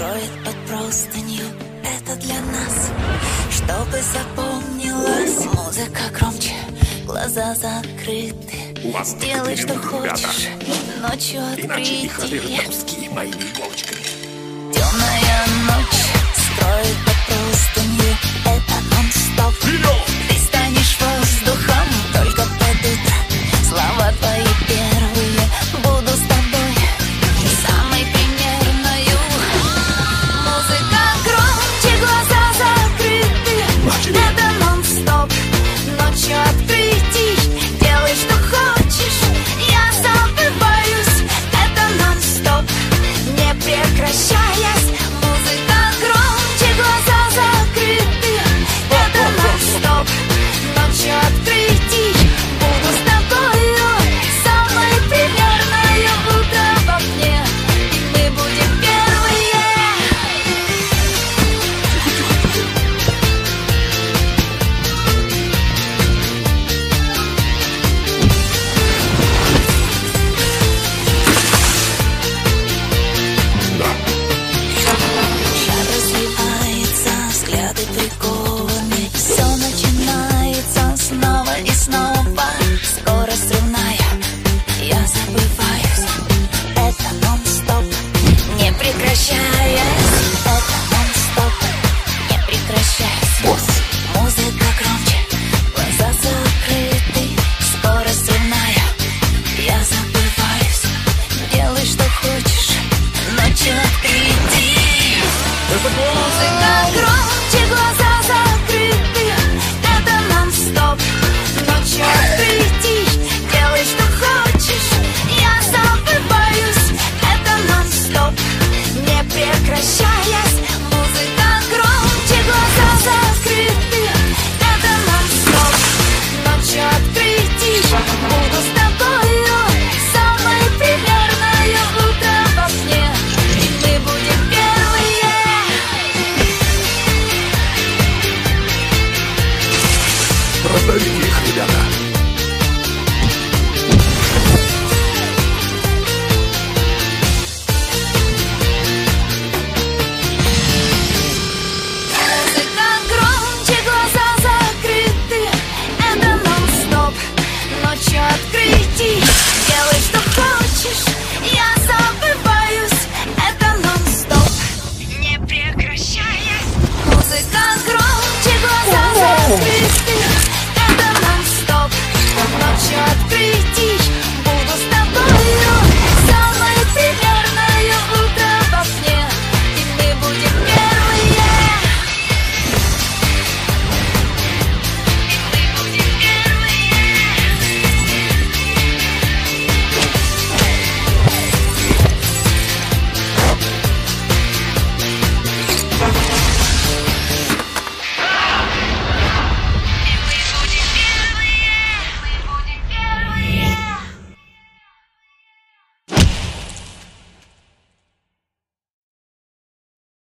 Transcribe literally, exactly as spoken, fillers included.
скроет под простынью. Это для нас, чтобы запомнилась. Музыка громче, глаза закрыты. Делай, что хочешь, ночью открытие. Темная ночь скроет под простынью. Это нон-стоп. Ты станешь воздухом только под утро. Слова твои первые, буду с тобой самой примерною. Музыка громче, глаза закрыты. Это нон-стоп. Ночью открытий. Делай, что хочешь, я забываюсь. Это нон-стоп, не прекращаясь. Музыка громче, глаза закрыты. Это нон-стоп. Ночью открытий. Буду с тобою самой примерною. Утро в окне, и мы будем первые. Шар развивается, взгляды прикованы. Все начинается снова и снова. Скорость взрывная, я забываюсь. Это нон-стоп, не прекращаясь. Это нон-стоп, не прекращаясь. Музыка громче, глаза закрыты. Скорость взрывная, я забываюсь. Делай, что хочешь, ночью открытий. Музыка громче, глаза закрыты. Это нон-стоп. Ночью открытий. Делай, что хочешь, я забываюсь. Это нон-стоп, не прекращаясь. Музыка громче, глаза закрыты. Это нон-стоп. Ночью открытий. Буду с тобою самой примерною. Утро в окне, и мы будем первые. Раздавите их, ребята. Музыка громче, глаза закрыты. Это нон-стоп. Ночью открытий. Делай, что хочешь, я забываюсь. Это нон-стоп, не прекращаясь. Музыка громче, глаза закрыты.